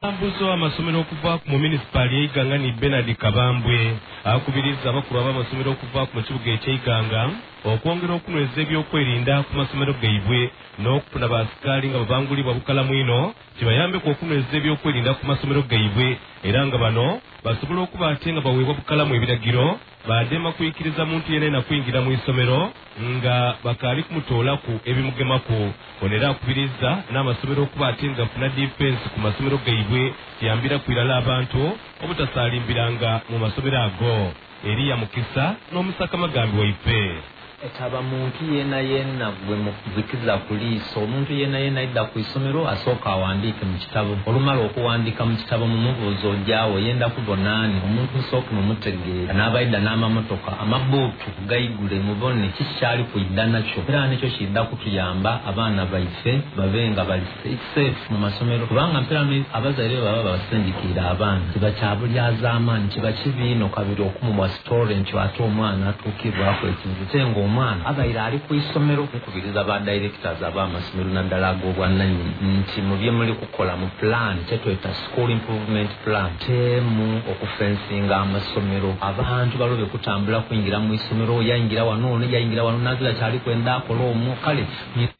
Ambuzo amasomero okuva mu municipal y'Iganga ni Bernard Kabambwe akubiriza abakulu b'amasomero okuva ku kibuga eky'Iganga okwongera okunyweza ebyokwerinda ku masomero gaibwe n'okufuna baasikali nga babangulibwa bukalamu ino kibayambeko okunyweza ebyokwerinda ku masomero gaibwe era nga bano basobola okuba ate nga baweebwa bukalamu ebiragiro badema kuyikiriza muntu yenna kuyingira mu isomero nga bakaali kumutoolaku ebimugemaku. Ono era akubiriza n'amasomero okuba ate nga funa defense ku masomero gaibwe kiyambira kwirala abantu obutasalimbiranga mu masomero ago. Eriya Mukisa n'Omusaka Magambi waife. Etaba muntu yenna gwe mukuzikiriza kuliiso omuntu yenna idda ku isomero asooka awandiike mu kitabo olumala okuwandiika mu kitabo mu mubuuzo ojjaawo yenda kubonaani omuntu nsooke mumutegeera n'abaidda n'amamotoka amabuutu gayigule mubone kikyali kuyidda nakyo era nekyo kiyidda kutuyamba abaana baife babe nga bali safe mu masomero kubanga mpera abazaire baba babasendikiira abaana kiba kyabulyazaamaanyi kiba kibiino kabiri okumumwa story nti ate omwana atuukibwako ekizibu kyenga omwana abaire ali ku isomero nkubiriza ba directors ab'amasomero naddala ag'obwannannyini nti mu bye muli kukola mu plan kyetweta school improvement plan temu okufensinga amasomero abantu balobe kutambula kuyingira mu isomero yayingira wano yayingira wano nagira kyali kwenda akola omwo kale